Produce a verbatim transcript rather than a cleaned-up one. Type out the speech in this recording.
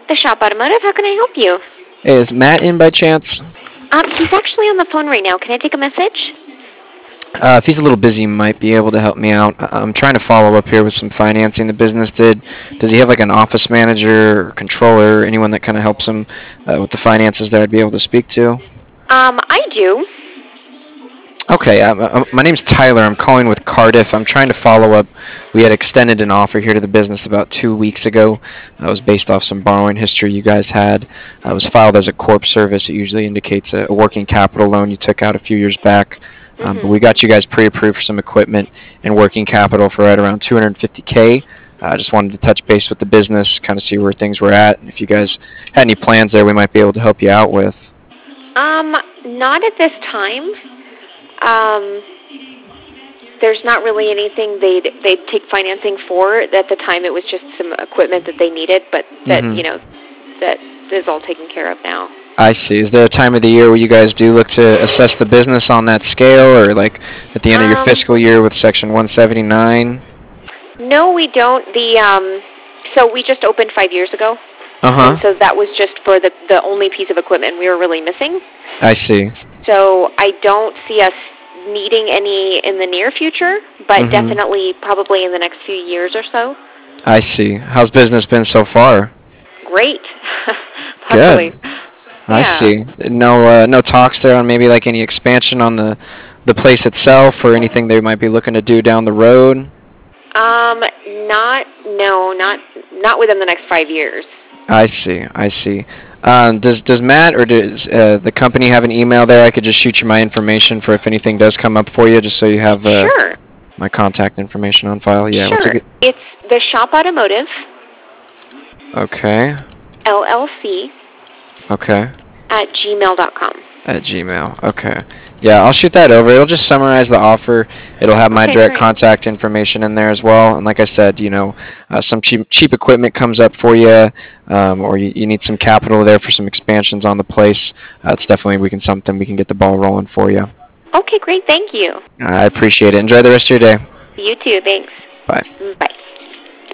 The Shop Automotive, how can I help you? Hey, is Matt in by chance? Um, he's actually on the phone right now. Can I take a message? Uh, if he's a little busy, he might be able to help me out. I- I'm trying to follow up here with some financing the business did. Does he have like an office manager or controller, anyone that kind of helps him uh, with the finances that I'd be able to speak to? Um, I do. Okay, um, uh, my name's Tyler. I'm calling with Cardiff. I'm trying to follow up. We had extended an offer here to the business about two weeks ago. Uh, it was based off some borrowing history you guys had. Uh, it was filed as a corp service. It usually indicates a, a working capital loan you took out a few years back. Um, but Mm-hmm. we got you guys pre-approved for some equipment and working capital for right around two hundred fifty K. I uh, just wanted to touch base with the business, kind of see where things were at. And if you guys had any plans there, we might be able to help you out with. Um, not at this time. Um, there's not really anything they'd, they'd take financing for. At the time, it was just some equipment that they needed, but that, Mm-hmm. you know, that is all taken care of now. I see. Is there a time of the year where you guys do look to assess the business on that scale, or like at the end of your Um, fiscal year with Section one seventy-nine? no, we don't. The, um, so we just opened five years ago, and Uh-huh. so that was just for the, the only piece of equipment we were really missing. I see. So I don't see us needing any in the near future, but Mm-hmm. definitely probably in the next few years or so. I see. How's business been so far? Great. Good. Luckily. I Yeah. see. No, uh, no talks there on maybe like any expansion on the the place itself, or anything they might be looking to do down the road. Um, not, no, not, not within the next five years. I see. I see. Um, does does Matt or does uh, the company have an email there? I could just shoot you my information for if anything does come up for you, just so you have uh, Sure, my contact information on file. Yeah. What's a sure. good? It's the Shop Automotive, Okay. L L C, Okay. at gmail dot com. At Gmail. Okay. Yeah, I'll shoot that over. It'll just summarize the offer. It'll have my Okay, direct great. contact information in there as well. And like I said, you know, uh, some cheap cheap equipment comes up for you, um, or you, you need some capital there for some expansions on the place. Uh, it's definitely we can something we can get the ball rolling for you. Okay, great. Thank you. I appreciate it. Enjoy the rest of your day. You too. Thanks. Bye. Mm, Bye.